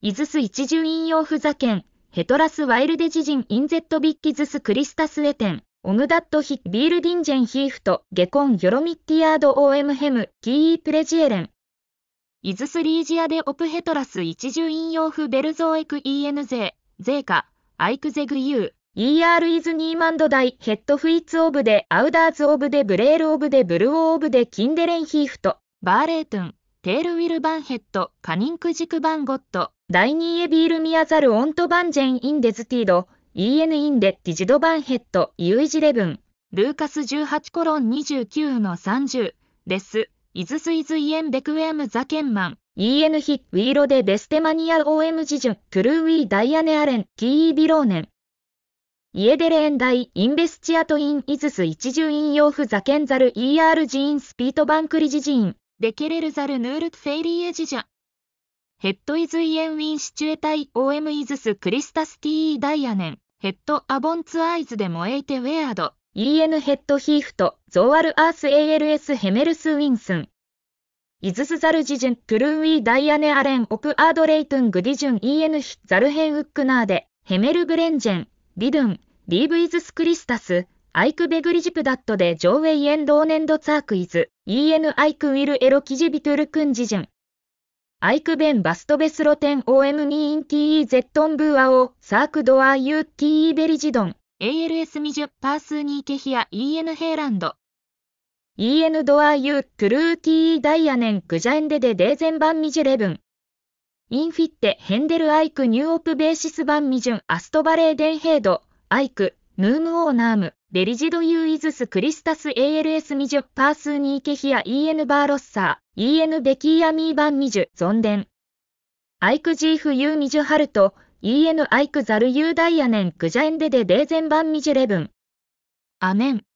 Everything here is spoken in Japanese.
イズス一重引用フザケン、ヘトラスワイルデジジンインゼットビッキズスクリスタスエテン、オムダットヒビールディンジェンヒーフト、ゲコンヨロミッティアード OM ヘム、キーイプレジエレン。イズスリージアデオプヘトラス一重引用フベルゾーエク ENZ、ゼーカ、アイクゼグユー。ER イズニーマンドダイ、ヘッドフイッツオブデ、アウダーズオブデ、ブレールオブデ、ブルオーオブデ、キンデレンヒーフト、バーレートン、テールウィルバンヘッド、カニンクジクバンゴット、ダイニーエビールミアザルオントバンジェンインデズティード、EN インデ、ティジドバンヘッド、ユイジレブン、ルーカス18:29-30、レス、イズスイズイエンベクウェムザケンマン、EN ヒ、ウィーロデベステマニア OM ジジュン、トゥルーウィーダイアネアレン、TE ビローネン。イエデレエンダイ、インベスチアトイン、イズス一重引用フザケンザル、ER ジーン、スピートバンクリジジーン、デケレルザルヌールトフェイリーエジジャ。ヘッドイズイエンウィンシチュエタイ、OM イズスクリスタス TE ダイアネン、ヘッドアボンツアイズで燃えてウェアド、EN ヘッドヒーフト、ゾーアルアース ALS ヘメルスウィンスン。イズスザルジジュン、トゥルーウィーダイアネアレン、オプアードレイトングディジュン EN ヒ、ザルヘンウックナーデ、ヘメルグレンジェン。リドゥン、リーブイズスクリスタス、アイクベグリジプダットで上ウェイエンドーネンドツァークイズ、EN アイクウィルエロキジビトゥルクンジジュン。アイクベンバストベスロテン OM ニーン TE ゼットンブーアオ、サークドアーユー TE ベリジドン、ALS ミジュ、パースーニーケヒア EN ヘイランド。EN ドアーユー、トゥルー TE ダイアネン、グジャエンデデデーゼンバンミジュレブン。インフィッテ、ヘンデルアイクニューオプベーシスバンミジュン、アストバレーデンヘイド。アイク、ヌームオーナーム、ベリジドユーイズスクリスタス ALS ミジュ、パースーニーケヒア EN バーロッサー、EN ベキーアミーバンミジュ、ゾンデン。アイクジーフユーミジュハルト、EN アイクザルユーダイアネン、グジャエンデデデーゼンバンミジュレブン。アメン。